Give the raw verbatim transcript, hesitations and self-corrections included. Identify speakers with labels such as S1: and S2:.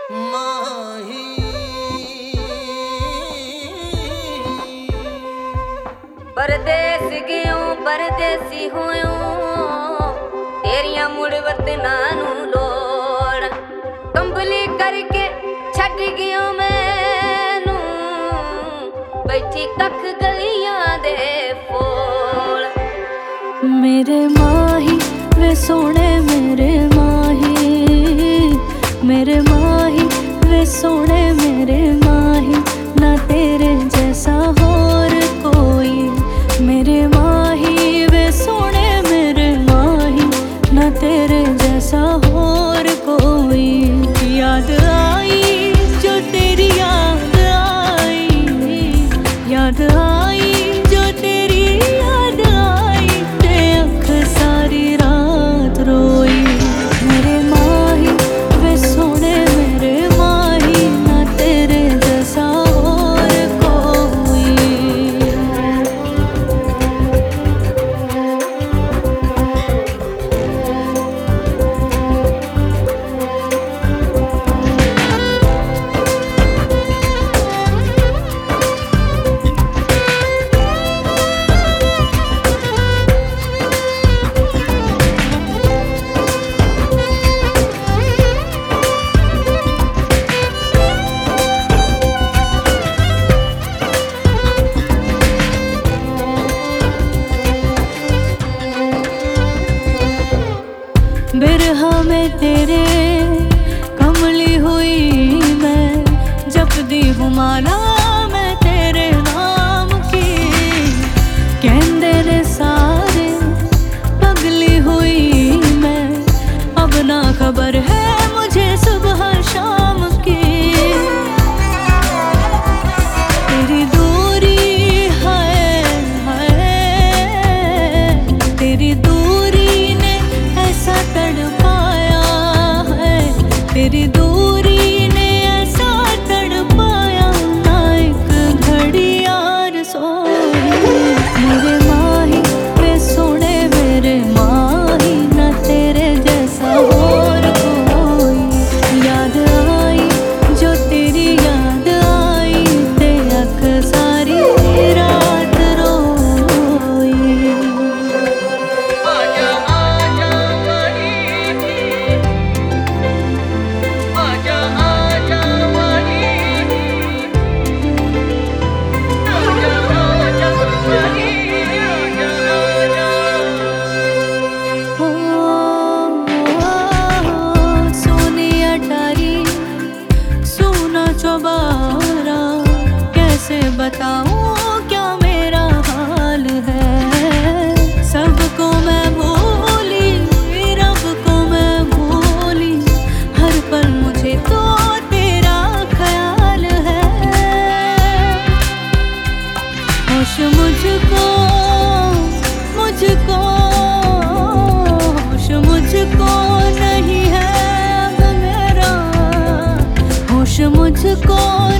S1: माही
S2: परदेस गयूं परदेसी होयूं तेरिया मुड़ वतना नू लोड़ कंबली करके छड़ गयूं मैनू बैठी कख गलियां दे फोड़।
S3: मेरे माही वे सोने मेरे माही, मेरे माही वे सोने मेरे माही, ना तेरे जैसा और कोई। मेरे माही वे सोने मेरे माही, ना तेरे जैसा और कोई। याद आई जो तेरी याद आई, याद आई जो तेरी याद आई, ते अख सारी रात रोई। मेरे माही वे सोने मेरे माही, ना तेरे जैसा और कोई। बिरहा में तेरे कमली हुई मैं, जपदी हूँ माला मैं तेरे नाम की। कहंदे ने सारे पगली हुई मैं, अब ना खबर है मुझे सुबह शाम की। तेरी दूरी है, है तेरी दूरी ने ऐसा तड़पाया है, तेरी दूरी ने ऐसा तड़पाया, ना एक घड़ी यार सोई। मेरे माही वे सोने मेरे माही, ना तेरे जैसा और कोई। याद आई जो तेरी याद आई, ते अख सारी रात रोई।
S1: आजा आजा माही, आजा आजा माही, आजा आजा माही, आजा आजा।
S3: ओ, सोनी अटारी सोना चौबारा, कैसे बताऊं क्या मेरा हाल है। सबको मैं भूली, रब को मैं भूली, हर पल मुझे तो तेरा ख्याल है। होश मुझको मुझको होश मुझको नहीं है अब मेरा, होश मुझको